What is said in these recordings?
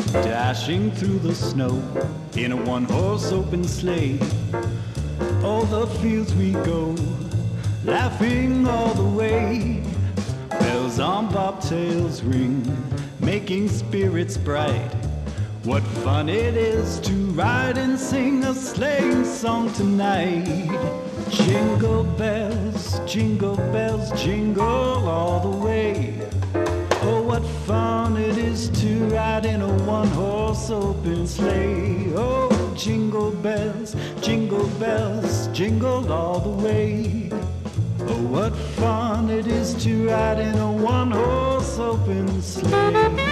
dashing through the snow in a one-horse open sleigh. All the fields we go, laughing all the way. Bells on bobtails ring, making spirits bright. What fun it is to ride and sing a sleighing song tonight. Jingle bells, jingle bells, jingle all the way. Oh, what fun it is to ride in a one-horse open sleigh. Oh, jingle bells, jingle all the way. Oh, what fun it is to ride in a one-horse open sleigh.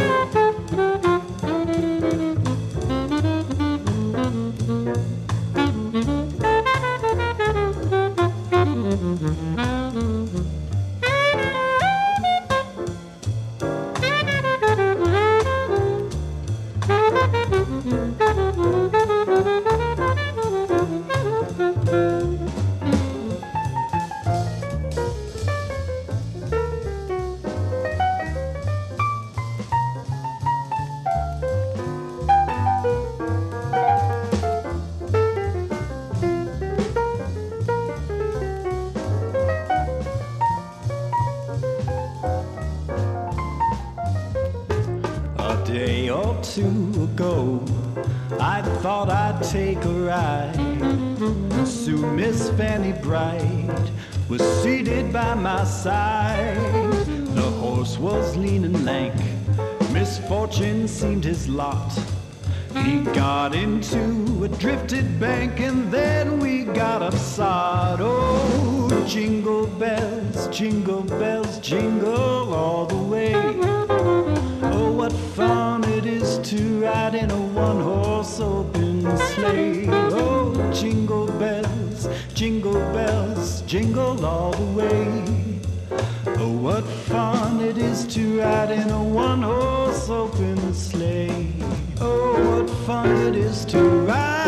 A day or two ago, I thought I'd take a ride. Soon Miss Fanny Bright was seated by my side. The horse was lean and lank, misfortune seemed his lot. He got into a drifted bank and then we got upside. Oh, jingle bells, jingle all the way. Oh, what fun it is to ride in a one-horse open sleigh. Oh, jingle bells, jingle all the way. Oh, what fun it is to ride in a one-horse open sleigh. Oh, what fun it is to ride